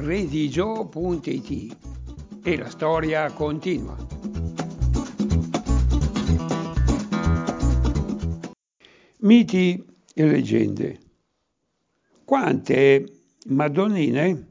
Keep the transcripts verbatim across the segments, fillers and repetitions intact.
redigio punto it e la storia continua. Miti e leggende. Quante Madonnine?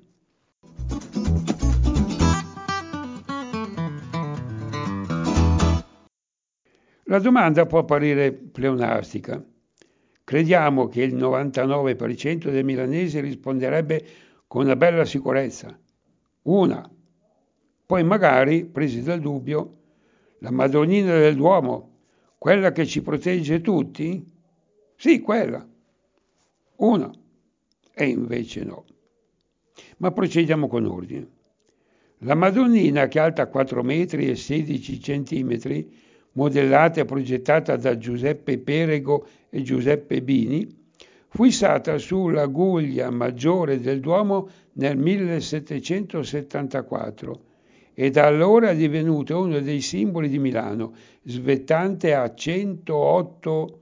La domanda può apparire pleonastica. Crediamo che il novantanove per cento dei milanesi risponderebbe con una bella sicurezza. Una. Poi magari, presi dal dubbio, la Madonnina del Duomo, quella che ci protegge tutti? Sì, quella. Una. E invece no. Ma procediamo con ordine. La Madonnina, che è alta quattro metri e sedici centimetri, modellata e progettata da Giuseppe Perego e Giuseppe Bini, fu issata sulla guglia maggiore del Duomo nel millesettecentosettantaquattro e da allora è divenuta uno dei simboli di Milano, svettante a centootto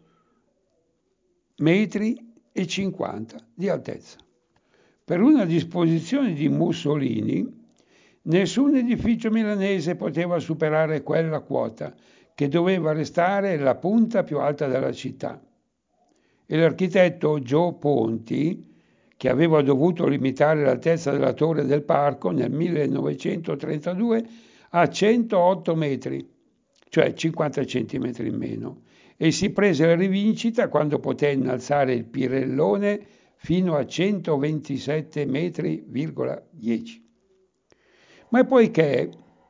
metri e cinquanta di altezza. Per una disposizione di Mussolini, nessun edificio milanese poteva superare quella quota, che doveva restare la punta più alta della città. E l'architetto Gio Ponti, che aveva dovuto limitare l'altezza della torre del parco nel millenovecentotrentadue a centootto metri, cioè cinquanta centimetri in meno, e si prese la rivincita quando poté innalzare il Pirellone fino a centoventisette metri virgola dieci. Ma poiché,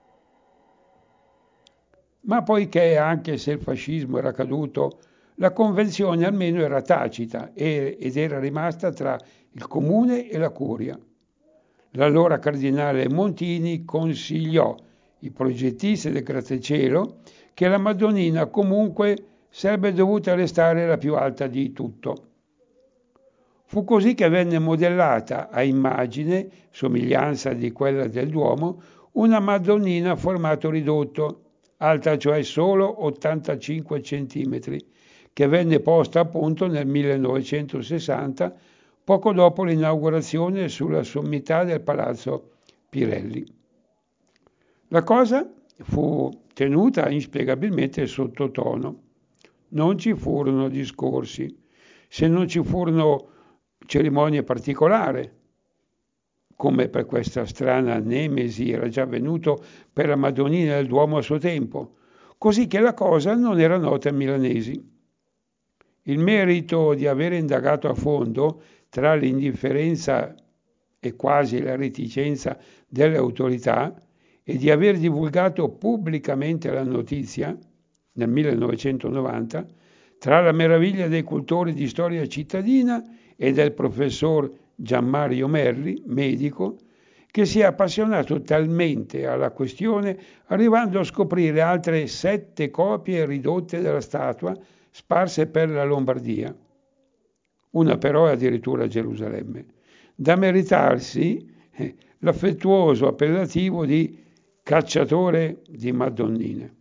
ma poiché anche se il fascismo era caduto, la convenzione almeno era tacita ed era rimasta tra il comune e la curia. L'allora cardinale Montini consigliò i progettisti del grattacielo che la Madonnina comunque sarebbe dovuta restare la più alta di tutto. Fu così che venne modellata a immagine, somiglianza di quella del Duomo, una Madonnina a formato ridotto, alta cioè solo ottantacinque centimetri, che venne posta a punto nel millenovecentosessanta, poco dopo l'inaugurazione sulla sommità del Palazzo Pirelli. La cosa fu tenuta inspiegabilmente sottotono. Non ci furono discorsi, se non ci furono cerimonie particolari, come per questa strana nemesi era già avvenuto per la Madonnina del Duomo a suo tempo, così che la cosa non era nota ai milanesi. Il merito di aver indagato a fondo, tra l'indifferenza e quasi la reticenza delle autorità, e di aver divulgato pubblicamente la notizia, nel millenovecentonovanta, tra la meraviglia dei cultori di storia cittadina e del professor Gianmario Merli, medico, che si è appassionato talmente alla questione arrivando a scoprire altre sette copie ridotte della statua sparse per la Lombardia. Una però è addirittura a Gerusalemme, da meritarsi eh, l'affettuoso appellativo di cacciatore di Madonnine.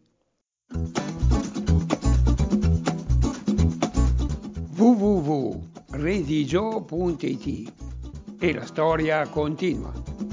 w w w punto redigio punto it e la storia continua.